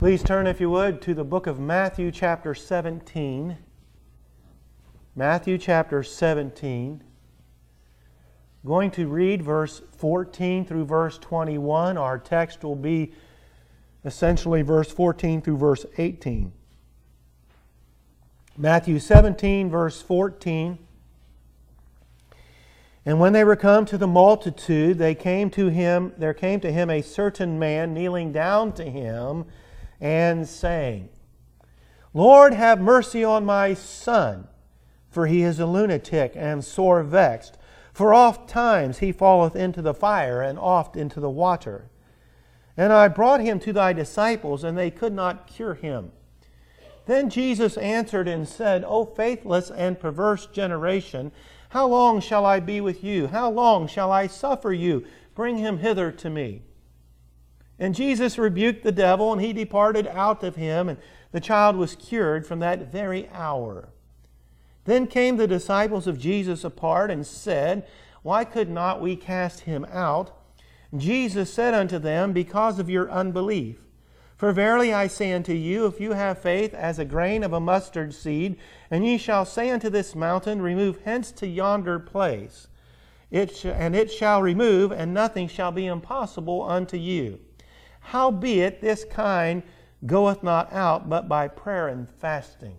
Please turn, if you would, to the book of Matthew chapter 17. Matthew chapter 17. Going to read verse 14 through verse 21. Our text will be essentially verse 14 through verse 18. Matthew 17, verse 14. And when they were come to the multitude, there came to him a certain man kneeling down to him and saying, Lord, have mercy on my son, for he is a lunatic and sore vexed. For oft times he falleth into the fire, and oft into the water. And I brought him to thy disciples, and they could not cure him. Then Jesus answered and said, O faithless and perverse generation, how long shall I be with you? How long shall I suffer you? Bring him hither to me. And Jesus rebuked the devil, and he departed out of him, and the child was cured from that very hour. Then came the disciples of Jesus apart and said, Why could not we cast him out? Jesus said unto them, Because of your unbelief. For verily I say unto you, if you have faith as a grain of a mustard seed, and ye shall say unto this mountain, Remove hence to yonder place, and it shall remove, and nothing shall be impossible unto you. Howbeit this kind goeth not out, but by prayer and fasting.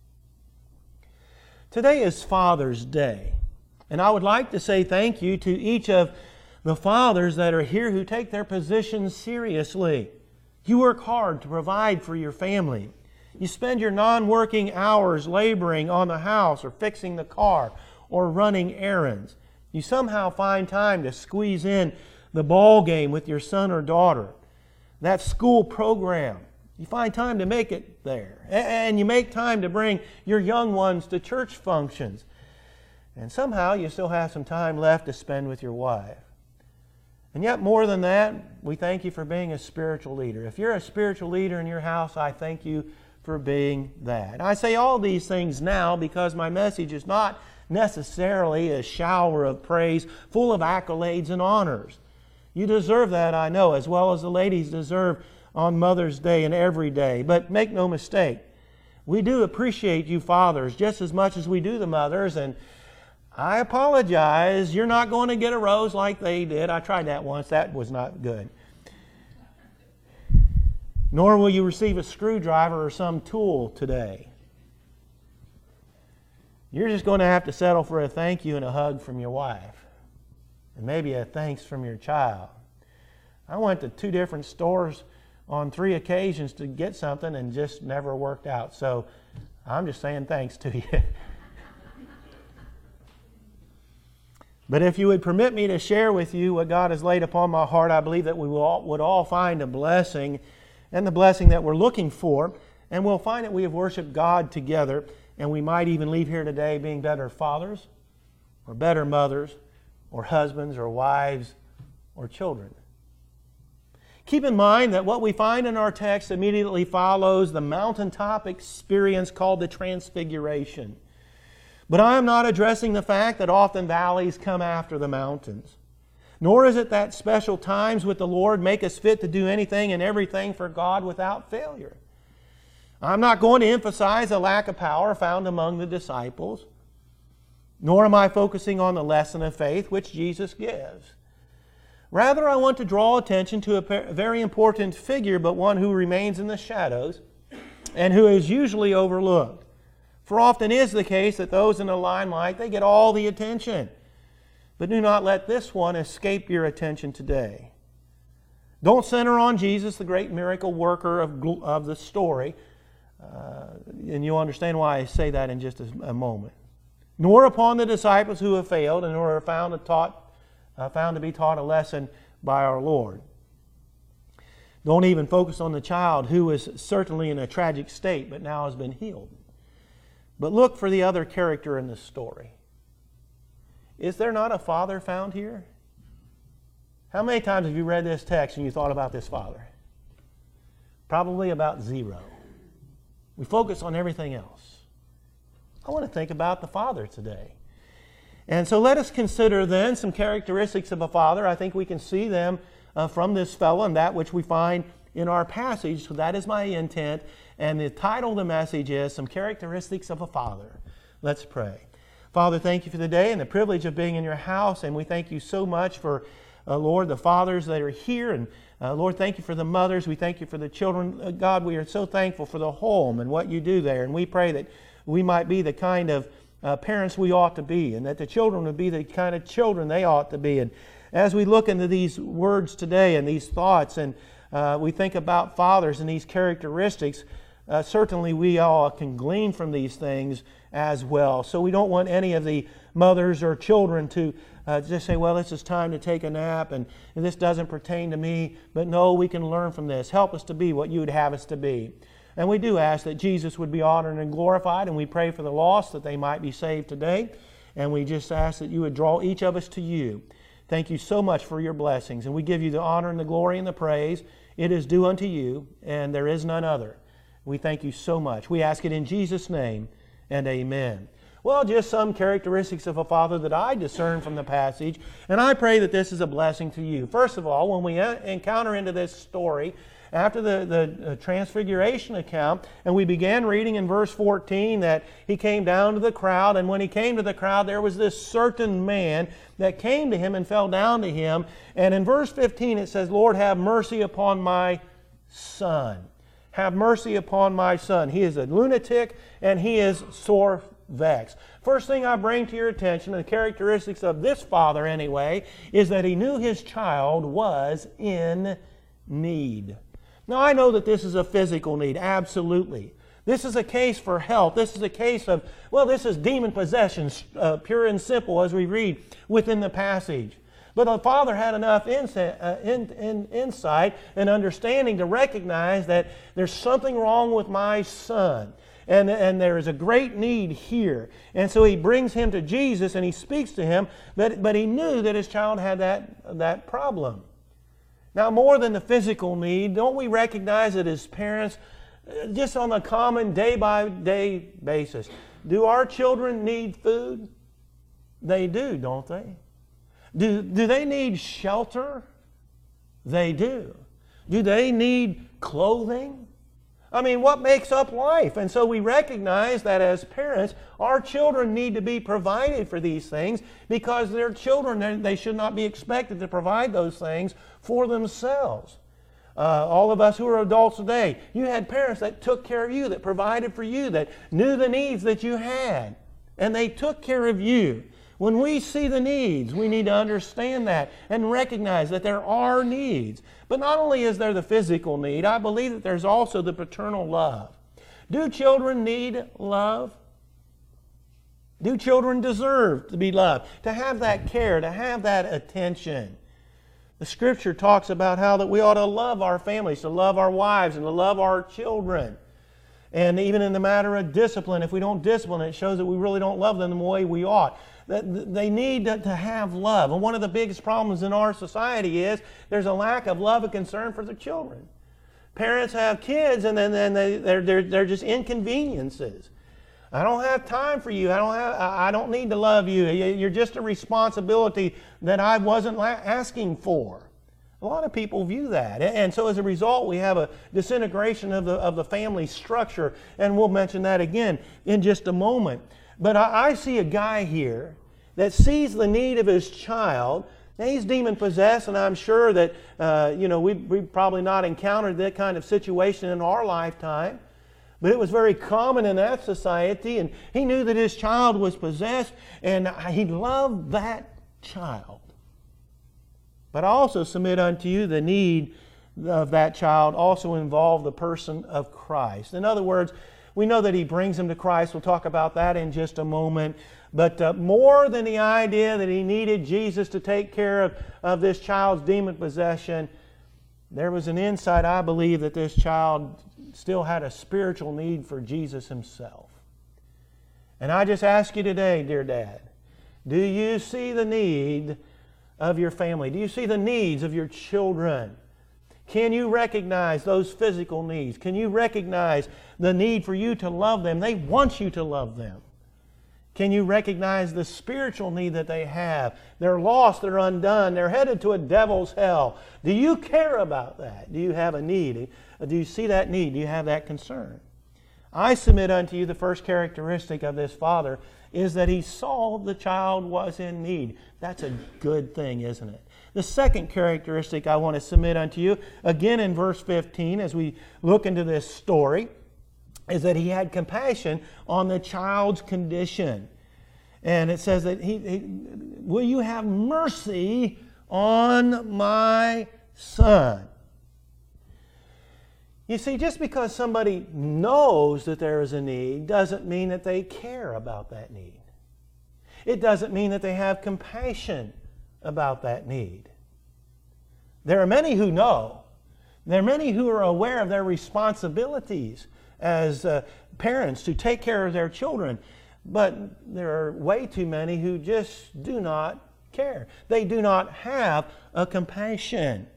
Today is Father's Day, and I would like to say thank you to each of the fathers that are here who take their positions seriously. You work hard to provide for your family. You spend your non-working hours laboring on the house or fixing the car or running errands. You somehow find time to squeeze in the ball game with your son or daughter, that school program. You find time to make it there. And you make time to bring your young ones to church functions. And somehow you still have some time left to spend with your wife. And yet more than that, we thank you for being a spiritual leader. If you're a spiritual leader in your house, I thank you for being that. I say all these things now because my message is not necessarily a shower of praise full of accolades and honors. You deserve that, I know, as well as the ladies deserve on Mother's Day and every day. But make no mistake, we do appreciate you fathers just as much as we do the mothers. And I apologize, you're not going to get a rose like they did. I tried that once. That was not good. Nor will you receive a screwdriver or some tool today. You're just going to have to settle for a thank you and a hug from your wife. And maybe a thanks from your child. I went to 2 different stores on 3 occasions to get something and just never worked out. So I'm just saying thanks to you. But if you would permit me to share with you what God has laid upon my heart, I believe that we would all find a blessing, and the blessing that we're looking for. And we'll find that we have worshiped God together, and we might even leave here today being better fathers, or better mothers, or husbands, or wives, or children. Keep in mind that what we find in our text immediately follows the mountaintop experience called the Transfiguration. But I am not addressing the fact that often valleys come after the mountains. Nor is it that special times with the Lord make us fit to do anything and everything for God without failure. I'm not going to emphasize a lack of power found among the disciples. Nor am I focusing on the lesson of faith which Jesus gives. Rather, I want to draw attention to a very important figure, but one who remains in the shadows and who is usually overlooked. For often is the case that those in the limelight, they get all the attention. But do not let this one escape your attention today. Don't center on Jesus, the great miracle worker of the story. And you'll understand why I say that in just a moment. Nor upon the disciples who have failed and who are found to be taught a lesson by our Lord. Don't even focus on the child who is certainly in a tragic state but now has been healed. But look for the other character in the story. Is there not a father found here? How many times have you read this text and you thought about this father? Probably about 0. We focus on everything else. I want to think about the father today. And so let us consider then some characteristics of a father. I think we can see them from this fellow and that which we find in our passage. So that is my intent. And the title of the message is Some Characteristics of a Father. Let's pray. Father, thank you for the day and the privilege of being in your house. And we thank you so much for, Lord, the fathers that are here. And Lord, thank you for the mothers. We thank you for the children. God, we are so thankful for the home and what you do there. And we pray that we might be the kind of parents we ought to be, and that the children would be the kind of children they ought to be. And as we look into these words today and these thoughts, and we think about fathers and these characteristics, certainly we all can glean from these things as well. So we don't want any of the mothers or children to just say, well, this is time to take a nap and this doesn't pertain to me. But no, we can learn from this. Help us to be what you would have us to be. And we do ask that Jesus would be honored and glorified, and we pray for the lost that they might be saved today. And we just ask that you would draw each of us to you. Thank you so much for your blessings, and we give you the honor and the glory and the praise. It is due unto you, and there is none other. We thank you so much. We ask it in Jesus' name, and amen. Well, just some characteristics of a father that I discern from the passage, and I pray that this is a blessing to you. First of all, when we encounter into this story, after the Transfiguration account, and we began reading in verse 14 that he came down to the crowd, and when he came to the crowd, there was this certain man that came to him and fell down to him. And in verse 15 it says, Lord, have mercy upon my son. Have mercy upon my son. He is a lunatic, and he is sore vexed. First thing I bring to your attention, and the characteristics of this father anyway, is that he knew his child was in need. Now, I know that this is a physical need, absolutely. This is a case for health. This is a case of, well, this is demon possession, pure and simple, as we read within the passage. But the father had enough insight and understanding to recognize that there's something wrong with my son. And there is a great need here. And so he brings him to Jesus and he speaks to him, but he knew that his child had that problem. Now, more than the physical need, don't we recognize that as parents, just on a common day-by-day basis, do our children need food? They do, don't they? Do they need shelter? They do. Do they need clothing? I mean, what makes up life? And so we recognize that as parents, our children need to be provided for these things because they're children. They should not be expected to provide those things for themselves. All of us who are adults today, you had parents that took care of you, that provided for you, that knew the needs that you had, and they took care of you. When we see the needs, we need to understand that and recognize that there are needs. But not only is there the physical need, I believe that there's also the paternal love. Do children need love? Do children deserve to be loved? To have that care, to have that attention? The Scripture talks about how that we ought to love our families, to love our wives, and to love our children. And even in the matter of discipline, if we don't discipline, it shows that we really don't love them the way we ought. That they need to have love. And one of the biggest problems in our society is there's a lack of love and concern for their children. Parents have kids, and then they're just inconveniences. I don't have time for you. I don't need to love you. You're just a responsibility that I wasn't asking for. A lot of people view that. And so as a result, we have a disintegration of the family structure. And we'll mention that again in just a moment. But I see a guy here that sees the need of his child. Now, he's demon-possessed, and I'm sure that we've probably not encountered that kind of situation in our lifetime. But it was very common in that society, and he knew that his child was possessed, and he loved that child. But I also submit unto you the need of that child also involved the person of Christ. In other words, we know that he brings him to Christ. We'll talk about that in just a moment. But more than the idea that he needed Jesus to take care of this child's demon possession, there was an insight, I believe, that this child still had a spiritual need for Jesus himself. And I just ask you today, dear Dad, do you see the need of your family? Do you see the needs of your children? Can you recognize those physical needs? Can you recognize the need for you to love them? They want you to love them. Can you recognize the spiritual need that they have? They're lost, they're undone, they're headed to a devil's hell. Do you care about that? Do you have a need? Do you see that need? Do you have that concern? I submit unto you the first characteristic of this father is that he saw the child was in need. That's a good thing, isn't it? The second characteristic I want to submit unto you, again in verse 15, as we look into this story, is that he had compassion on the child's condition. And it says that will you have mercy on my son? You see, just because somebody knows that there is a need doesn't mean that they care about that need. It doesn't mean that they have compassion about that need. There are many who know. There are many who are aware of their responsibilities as parents to take care of their children. But there are way too many who just do not care. They do not have a compassion.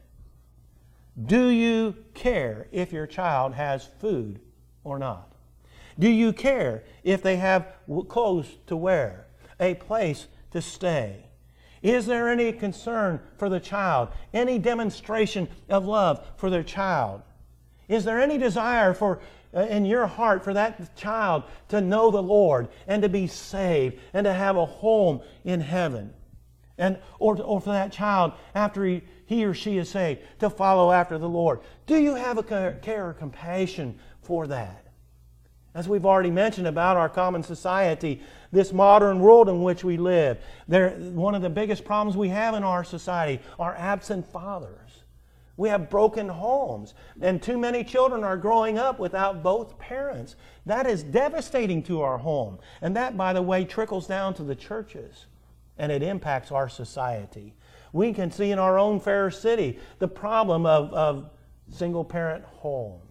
Do you care if your child has food or not? Do you care if they have clothes to wear, a place to stay? Is there any concern for the child? Any demonstration of love for their child? Is there any desire in your heart for that child to know the Lord and to be saved and to have a home in heaven? Or for that child, after he or she is saved, to follow after the Lord. Do you have a care or compassion for that? As we've already mentioned about our common society, this modern world in which we live, one of the biggest problems we have in our society are absent fathers. We have broken homes, and too many children are growing up without both parents. That is devastating to our home. And that, by the way, trickles down to the churches, and it impacts our society. We can see in our own fair city the problem of single-parent homes.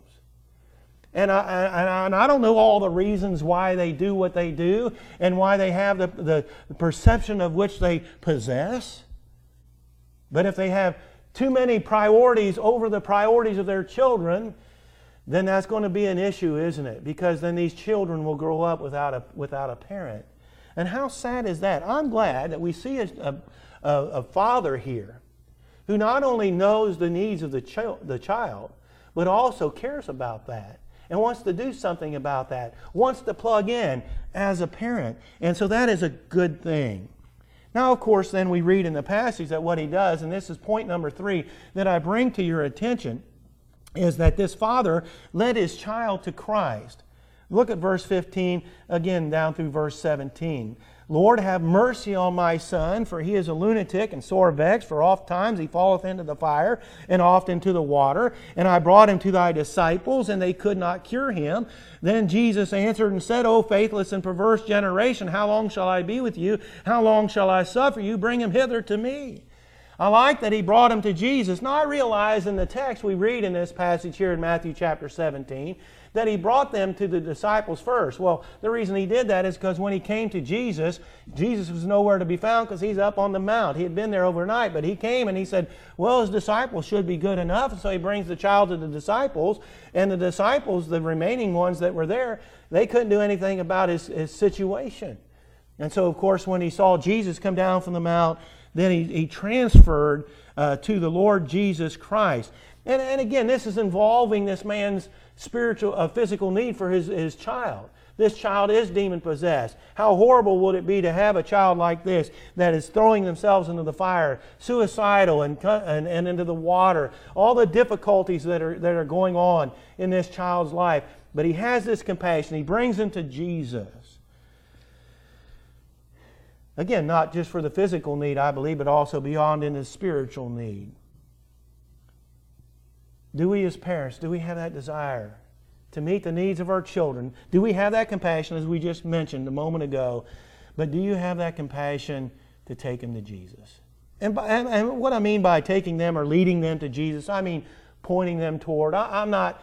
And I don't know all the reasons why they do what they do and why they have the perception of which they possess. But if they have too many priorities over the priorities of their children, then that's going to be an issue, isn't it? Because then these children will grow up without a parent. And how sad is that? I'm glad that we see a father here who not only knows the needs of the child, but also cares about that and wants to do something about that, wants to plug in as a parent. And so that is a good thing. Now, of course, then we read in the passage that what he does, and this is point number 3 that I bring to your attention, is that this father led his child to Christ. Look at verse 15, again down through verse 17. Lord, have mercy on my son, for he is a lunatic and sore vexed, for oft times he falleth into the fire, and oft into the water. And I brought him to thy disciples, and they could not cure him. Then Jesus answered and said, O faithless and perverse generation, how long shall I be with you? How long shall I suffer you? Bring him hither to me. I like that he brought him to Jesus. Now I realize in the text we read in this passage here in Matthew chapter 17, that he brought them to the disciples first. Well, the reason he did that is because when he came to Jesus, Jesus was nowhere to be found because he's up on the mount. He had been there overnight, but he came and he said, well, his disciples should be good enough. And so he brings the child to the disciples, and the disciples, the remaining ones that were there, they couldn't do anything about his situation. And so, of course, when he saw Jesus come down from the mount, then he transferred to the Lord Jesus Christ. And again, this is involving this man's physical need for his child. This child is demon-possessed. How horrible would it be to have a child like this that is throwing themselves into the fire, suicidal and into the water, all the difficulties that are going on in this child's life. But he has this compassion. He brings him to Jesus. Again, not just for the physical need, I believe, but also beyond in the spiritual need. Do we as parents, do we have that desire to meet the needs of our children? Do we have that compassion, as we just mentioned a moment ago? But do you have that compassion to take them to Jesus? And what I mean by taking them or leading them to Jesus, I mean pointing them toward. I'm not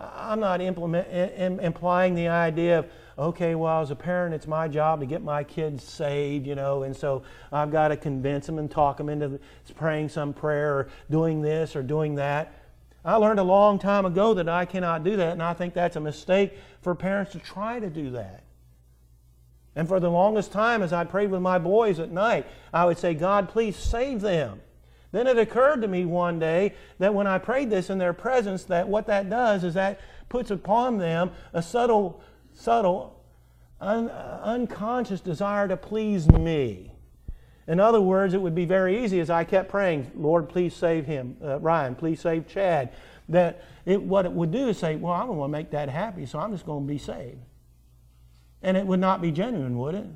implying the idea of, okay, well, as a parent, it's my job to get my kids saved, and so I've got to convince them and talk them into praying some prayer or doing this or doing that. I learned a long time ago that I cannot do that, and I think that's a mistake for parents to try to do that. And for the longest time, as I prayed with my boys at night, I would say, God, please save them. Then it occurred to me one day that when I prayed this in their presence, that what that does is that puts upon them a subtle, unconscious desire to please me. In other words, it would be very easy as I kept praying, Lord, please save him. Ryan, please save Chad. What it would do is say, well, I don't want to make that happy, so I'm just going to be saved. And it would not be genuine, would it?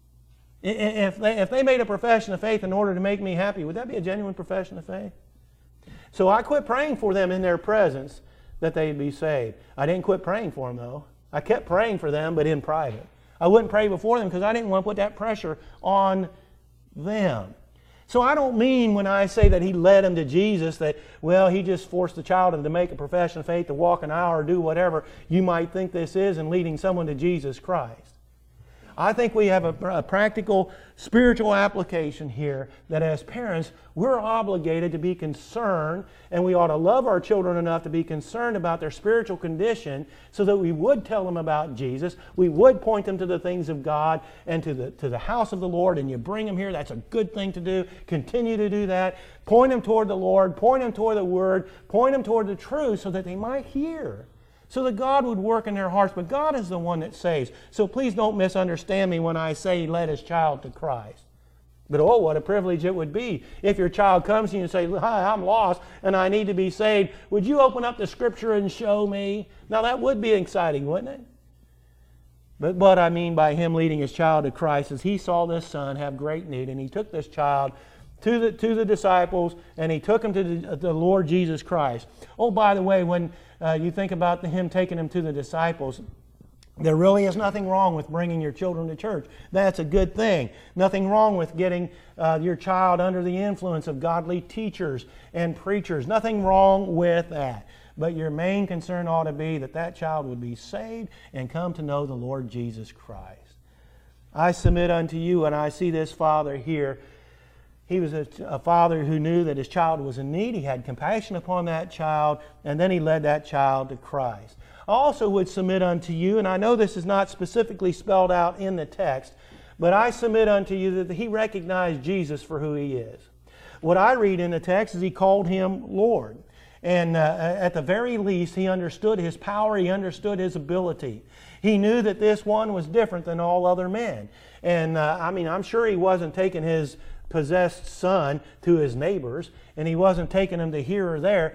If they made a profession of faith in order to make me happy, would that be a genuine profession of faith? So I quit praying for them in their presence that they'd be saved. I didn't quit praying for them, though. I kept praying for them, but in private. I wouldn't pray before them because I didn't want to put that pressure on them. So I don't mean when I say that he led them to Jesus that, well, he just forced the child to make a profession of faith, to walk an aisle or do whatever you might think this is in leading someone to Jesus Christ. I think we have a practical spiritual application here that as parents, we're obligated to be concerned, and we ought to love our children enough to be concerned about their spiritual condition so that we would tell them about Jesus. We would point them to the things of God and to the house of the Lord, and you bring them here. That's a good thing to do. Continue to do that. Point them toward the Lord. Point them toward the Word. Point them toward the truth so that they might hear, so that God would work in their hearts. But God is the one that saves. So please don't misunderstand me when I say he led his child to Christ. But oh, what a privilege it would be if your child comes to you and says, hi, I'm lost and I need to be saved. Would you open up the Scripture and show me? Now that would be exciting, wouldn't it? But what I mean by him leading his child to Christ is he saw this son have great need, and he took this child to the disciples, and he took him to the Lord Jesus Christ. Oh, by the way, when you think about him taking him to the disciples, there really is nothing wrong with bringing your children to church. That's a good thing. Nothing wrong with getting your child under the influence of godly teachers and preachers. Nothing wrong with that. But your main concern ought to be that that child would be saved and come to know the Lord Jesus Christ. I submit unto you, and I see this father here. He was a father who knew that his child was in need. He had compassion upon that child, and then he led that child to Christ. I also would submit unto you, and I know this is not specifically spelled out in the text, but I submit unto you that he recognized Jesus for who he is. What I read in the text is he called him Lord. And at the very least, he understood his power, he understood his ability. He knew that this one was different than all other men. And I'm sure he wasn't taking his possessed son to his neighbors, and he wasn't taking him to here or there.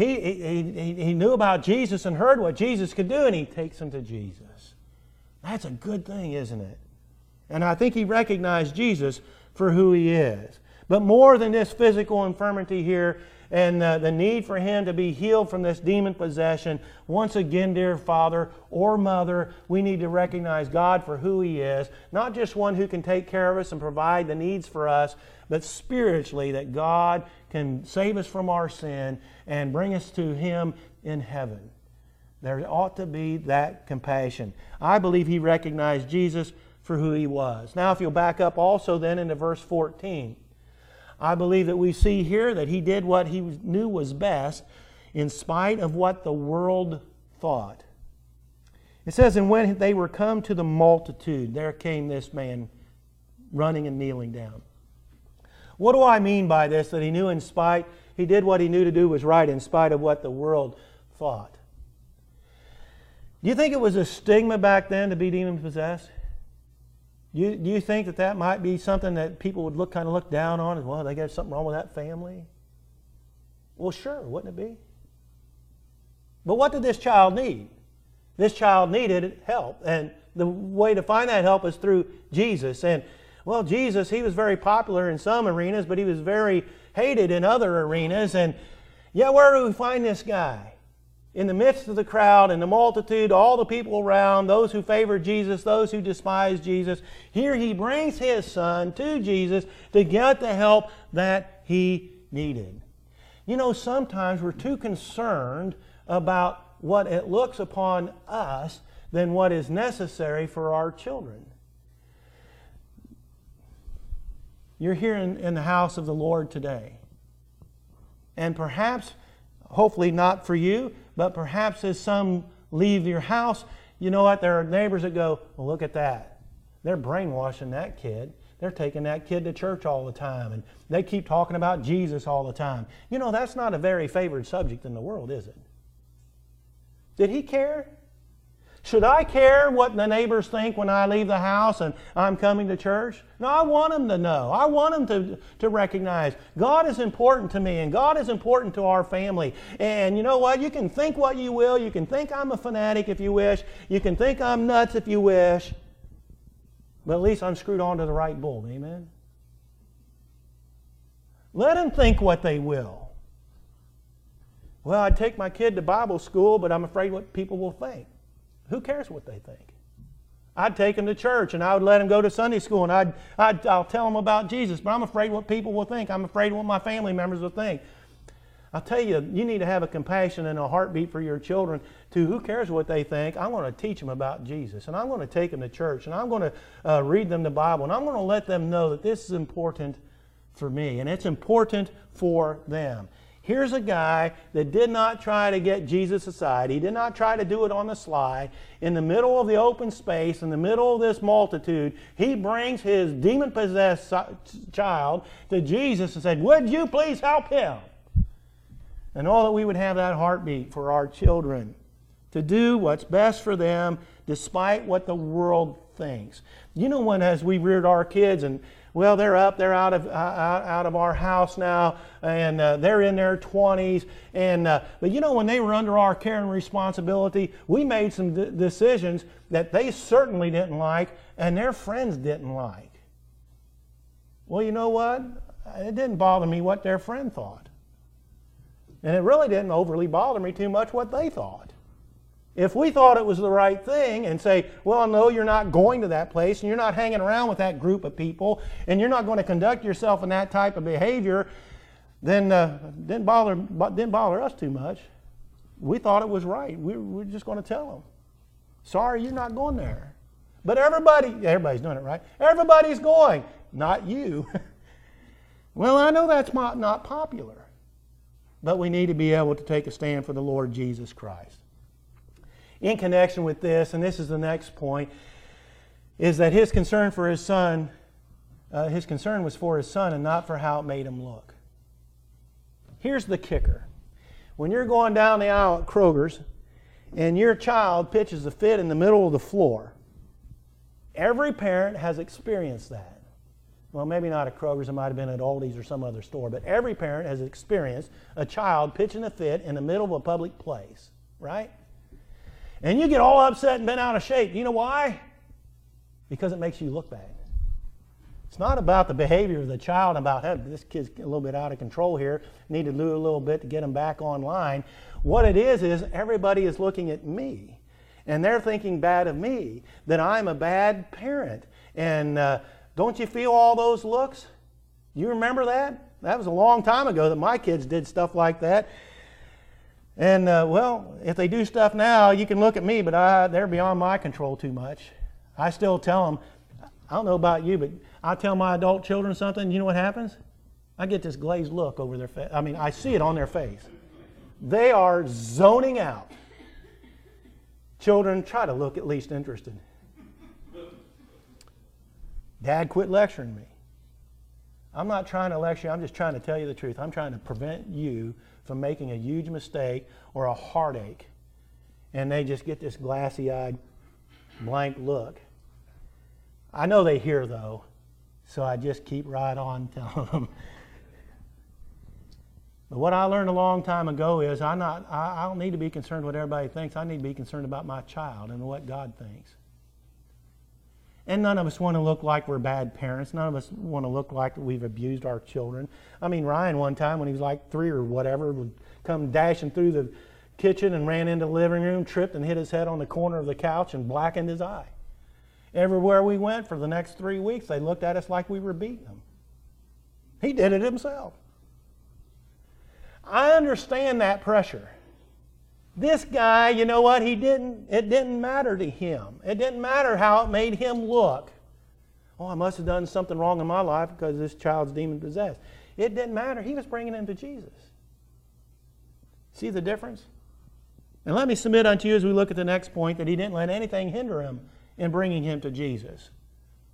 He knew about Jesus and heard what Jesus could do, and he takes him to Jesus. That's a good thing, isn't it? And I think he recognized Jesus for who he is. But more than this physical infirmity here and the need for him to be healed from this demon possession, once again, dear Father or Mother, we need to recognize God for who he is. Not just one who can take care of us and provide the needs for us, but spiritually that God can save us from our sin and bring us to him in heaven. There ought to be that compassion. I believe he recognized Jesus for who he was. Now, if you'll back up also then into verse 14, I believe that we see here that he did what he knew was best in spite of what the world thought. It says, and when they were come to the multitude, there came this man running and kneeling down. What do I mean by this? That he knew he did what he knew to do was right in spite of what the world thought. Do you think it was a stigma back then to be demon-possessed? Do you think that might be something that people would kind of look down on as, well, they got something wrong with that family? Well, sure, wouldn't it be? But what did this child need? This child needed help, and the way to find that help is through Jesus. And, well, Jesus, he was very popular in some arenas, but he was very hated in other arenas. And yet, where do we find this guy? In the midst of the crowd and the multitude, all the people around, those who favor Jesus, those who despise Jesus, here he brings his son to Jesus to get the help that he needed. You know, sometimes we're too concerned about what it looks upon us than what is necessary for our children. You're here in the house of the Lord today. And perhaps, hopefully not for you, but perhaps as some leave your house, you know what, there are neighbors that go, well, look at that. They're brainwashing that kid. They're taking that kid to church all the time, and they keep talking about Jesus all the time. You know, that's not a very favored subject in the world, is it? Did he care? Should I care what the neighbors think when I leave the house and I'm coming to church? No, I want them to know. I want them to recognize God is important to me and God is important to our family. And you know what? You can think what you will. You can think I'm a fanatic if you wish. You can think I'm nuts if you wish. But at least I'm screwed onto the right bulb. Amen? Let them think what they will. Well, I'd take my kid to Bible school, but I'm afraid what people will think. Who cares what they think? I'd take them to church and I would let them go to Sunday school and I'll tell them about Jesus, but I'm afraid what people will think. I'm afraid what my family members will think. I'll tell you, you need to have a compassion and a heartbeat for your children to who cares what they think. I'm going to teach them about Jesus and I'm going to take them to church and I'm going to read them the Bible and I'm going to let them know that this is important for me and it's important for them. Here's a guy that did not try to get Jesus aside. He did not try to do it on the sly. In the middle of the open space, in the middle of this multitude, he brings his demon-possessed child to Jesus and said, "Would you please help him?" And all that we would have that heartbeat for our children to do what's best for them despite what the world thinks. You know, when as we reared our kids and well, they're out of our house now, and they're in their 20s. But you know, when they were under our care and responsibility, we made some decisions that they certainly didn't like, and their friends didn't like. Well, you know what? It didn't bother me what their friend thought, and it really didn't overly bother me too much what they thought. If we thought it was the right thing and say, well, no, you're not going to that place and you're not hanging around with that group of people and you're not going to conduct yourself in that type of behavior, then didn't bother us too much. We thought it was right. We're just going to tell them, sorry, you're not going there. But everybody's doing it, right? Everybody's going, not you. Well, I know that's not popular, but we need to be able to take a stand for the Lord Jesus Christ. In connection with this, and this is the next point, is that his concern for his son, his concern was for his son and not for how it made him look. Here's the kicker. When you're going down the aisle at Kroger's and your child pitches a fit in the middle of the floor, every parent has experienced that. Well, maybe not at Kroger's, it might have been at Aldi's or some other store, but every parent has experienced a child pitching a fit in the middle of a public place, right? And you get all upset and bent out of shape. You know why? Because it makes you look bad. It's not about the behavior of the child, about, hey, this kid's a little bit out of control here, need to do a little bit to get him back online. What it is everybody is looking at me. And they're thinking bad of me, that I'm a bad parent. And don't you feel all those looks? You remember that? That was a long time ago that my kids did stuff like that. And, well, if they do stuff now, you can look at me, but they're beyond my control too much. I still tell them, I don't know about you, but I tell my adult children something, you know what happens? I get this glazed look over their face. I mean, I see it on their face. They are zoning out. Children, try to look at least interested. Dad, quit lecturing me. I'm not trying to lecture you, I'm just trying to tell you the truth. I'm trying to prevent you from making a huge mistake or a heartache. And they just get this glassy-eyed, blank look. I know they hear, though, so I just keep right on telling them. But what I learned a long time ago is I don't need to be concerned what everybody thinks. I need to be concerned about my child and what God thinks. And none of us want to look like we're bad parents. None of us want to look like we've abused our children. I mean, Ryan one time when he was like 3 or whatever would come dashing through the kitchen and ran into the living room, tripped and hit his head on the corner of the couch and blackened his eye. Everywhere we went for the next 3 weeks, they looked at us like we were beating them. He did it himself. I understand that pressure. This guy, you know what? It didn't matter to him. It didn't matter how it made him look. Oh, I must have done something wrong in my life because this child's demon-possessed. It didn't matter. He was bringing him to Jesus. See the difference? And let me submit unto you as we look at the next point that he didn't let anything hinder him in bringing him to Jesus.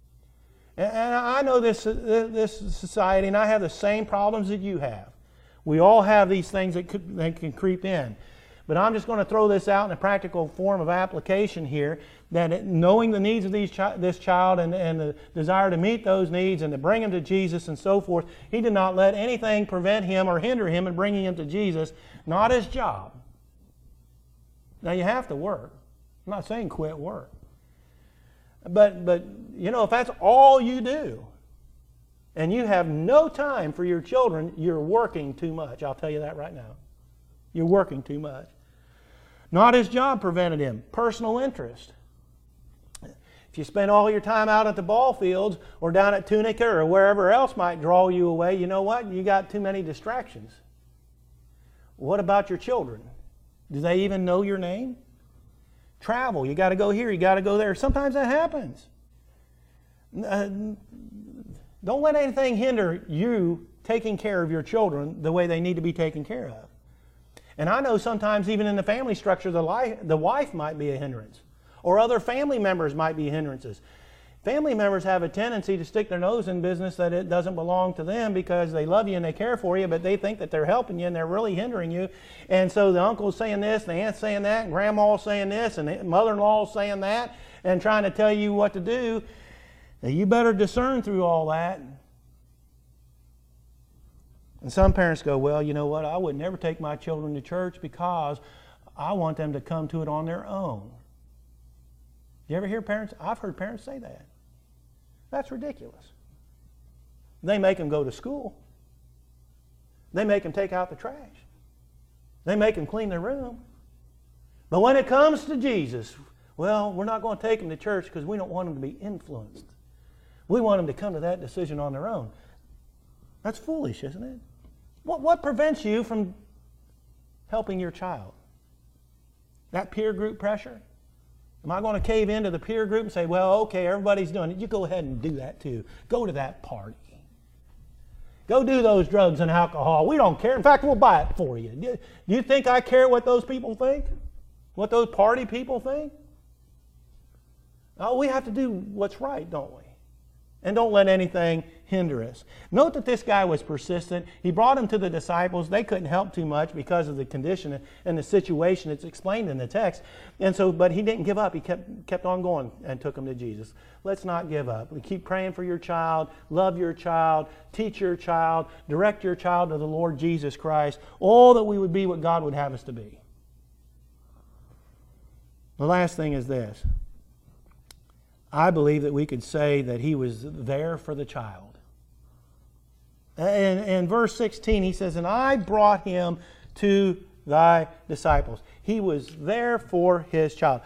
And I know this society, and I have the same problems that you have. We all have these things that can creep in. But I'm just going to throw this out in a practical form of application here, that knowing the needs of this child and the desire to meet those needs and to bring him to Jesus and so forth, he did not let anything prevent him or hinder him in bringing him to Jesus, not his job. Now, you have to work. I'm not saying quit work. But you know, if that's all you do, and you have no time for your children, you're working too much. I'll tell you that right now. You're working too much. Not his job prevented him. Personal interest. If you spend all your time out at the ball fields or down at Tunica or wherever else might draw you away, you know what? You got too many distractions. What about your children? Do they even know your name? Travel. You got to go here. You got to go there. Sometimes that happens. Don't let anything hinder you taking care of your children the way they need to be taken care of. And I know sometimes even in the family structure, the wife might be a hindrance. Or other family members might be hindrances. Family members have a tendency to stick their nose in business that it doesn't belong to them because they love you and they care for you, but they think that they're helping you and they're really hindering you. And so the uncle's saying this, and the aunt's saying that, and grandma's saying this, and the mother-in-law's saying that, and trying to tell you what to do. Now, you better discern through all that. And some parents go, well, you know what, I would never take my children to church because I want them to come to it on their own. You ever hear parents? I've heard parents say that. That's ridiculous. They make them go to school. They make them take out the trash. They make them clean their room. But when it comes to Jesus, well, we're not going to take them to church because we don't want them to be influenced. We want them to come to that decision on their own. That's foolish, isn't it? What prevents you from helping your child? That peer group pressure? Am I going to cave into the peer group and say, well, okay, everybody's doing it. You go ahead and do that too. Go to that party. Go do those drugs and alcohol. We don't care. In fact, we'll buy it for you. Do you think I care what those people think? What those party people think? Oh, we have to do what's right, don't we? And don't let anything hinder us. Note that this guy was persistent. He brought him to the disciples. They couldn't help too much because of the condition and the situation. It's explained in the text. And so, but he didn't give up. He kept on going and took them to Jesus. Let's not give up. We keep praying for your child, love your child, teach your child, direct your child to the Lord Jesus Christ. All that we would be what God would have us to be. The last thing is this. I believe that we could say that he was there for the child. In verse 16, he says, and I brought him to thy disciples. He was there for his child.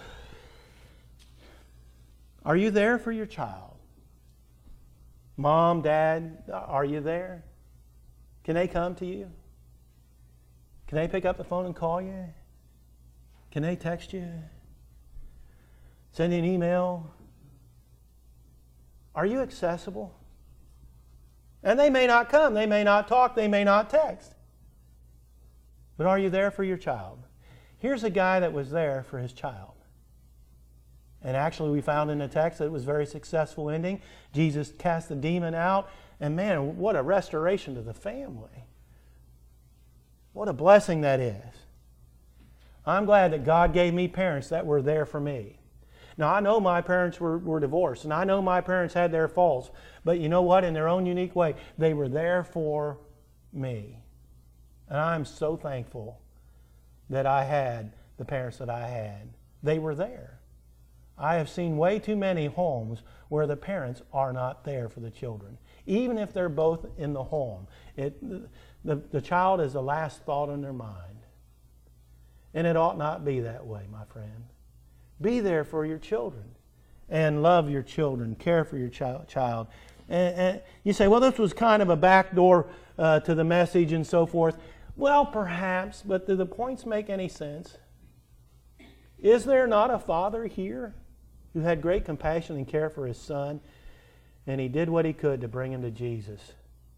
Are you there for your child? Mom, Dad, are you there? Can they come to you? Can they pick up the phone and call you? Can they text you? Send you an email? Are you accessible? And they may not come, they may not talk, they may not text. But are you there for your child? Here's a guy that was there for his child. And actually we found in the text that it was a very successful ending. Jesus cast the demon out, and man, what a restoration to the family. What a blessing that is. I'm glad that God gave me parents that were there for me. Now, I know my parents were divorced, and I know my parents had their faults, but you know what? In their own unique way, they were there for me. And I'm so thankful that I had the parents that I had. They were there. I have seen way too many homes where the parents are not there for the children. Even if they're both in the home, the child is the last thought in their mind. And it ought not be that way, my friend. Be there for your children and love your children, care for your child. And you say, well, this was kind of a backdoor to the message and so forth. Well, perhaps, but do the points make any sense? Is there not a father here who had great compassion and care for his son, and he did what he could to bring him to Jesus?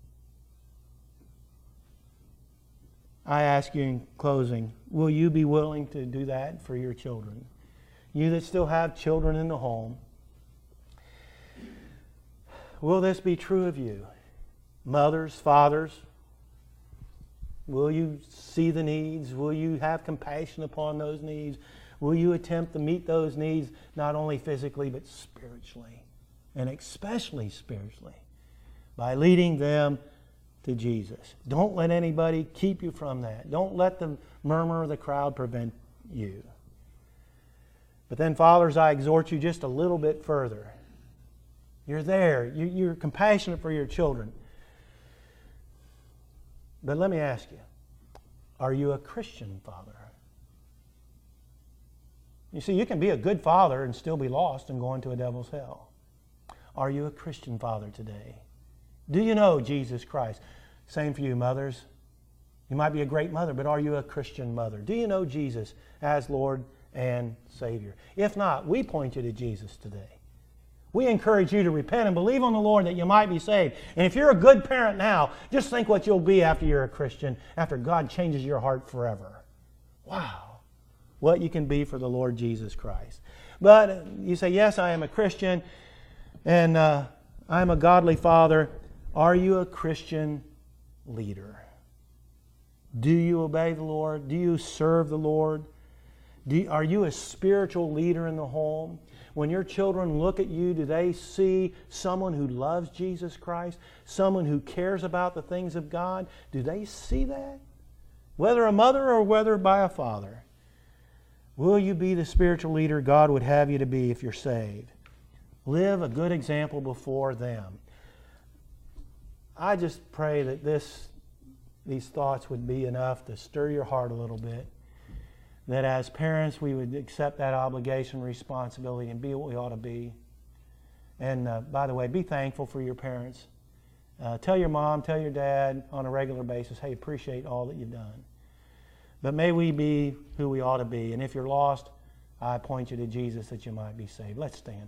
I ask you in closing, will you be willing to do that for your children? You that still have children in the home, will this be true of you? Mothers, fathers, will you see the needs? Will you have compassion upon those needs? Will you attempt to meet those needs not only physically but spiritually, and especially spiritually, by leading them to Jesus? Don't let anybody keep you from that. Don't let the murmur of the crowd prevent you. But then, fathers, I exhort you just a little bit further. You're there. You're compassionate for your children. But let me ask you, are you a Christian father? You see, you can be a good father and still be lost and go into a devil's hell. Are you a Christian father today? Do you know Jesus Christ? Same for you, mothers. You might be a great mother, but are you a Christian mother? Do you know Jesus as Lord and Savior? If not, we point you to Jesus today. We encourage you to repent and believe on the Lord that you might be saved. And if you're a good parent now, just think what you'll be after you're a Christian, after God changes your heart forever. Wow. What you can be for the Lord Jesus Christ. But you say, yes, I am a Christian and I'm a godly father. Are you a Christian leader? Do you obey the Lord? Do you serve the Lord? Are you a spiritual leader in the home? When your children look at you, do they see someone who loves Jesus Christ? Someone who cares about the things of God? Do they see that? Whether a mother or whether by a father. Will you be the spiritual leader God would have you to be if you're saved? Live a good example before them. I just pray that these thoughts would be enough to stir your heart a little bit. That as parents we would accept that obligation, responsibility, and be what we ought to be. And by the way, be thankful for your parents. Tell your mom, tell your dad on a regular basis, hey, appreciate all that you've done. But may we be who we ought to be. And if you're lost, I point you to Jesus that you might be saved. Let's stand.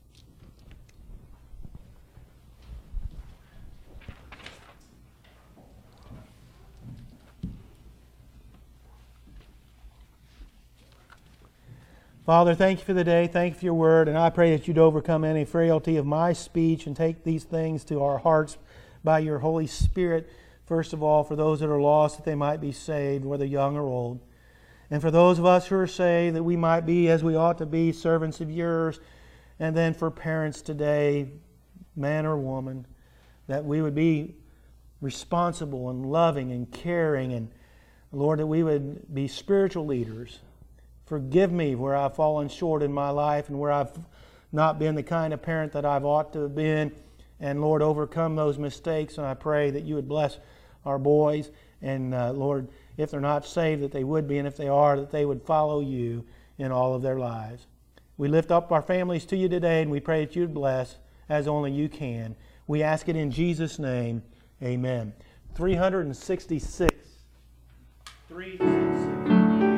Father, thank you for the day. Thank you for your word. And I pray that you'd overcome any frailty of my speech and take these things to our hearts by your Holy Spirit. First of all, for those that are lost, that they might be saved, whether young or old. And for those of us who are saved, that we might be, as we ought to be, servants of yours. And then for parents today, man or woman, that we would be responsible and loving and caring. And Lord, that we would be spiritual leaders. Forgive me where I've fallen short in my life and where I've not been the kind of parent that I've ought to have been. And Lord, overcome those mistakes. And I pray that you would bless our boys. And Lord, if they're not saved, that they would be. And if they are, that they would follow you in all of their lives. We lift up our families to you today, and we pray that you'd bless as only you can. We ask it in Jesus' name. Amen. 366.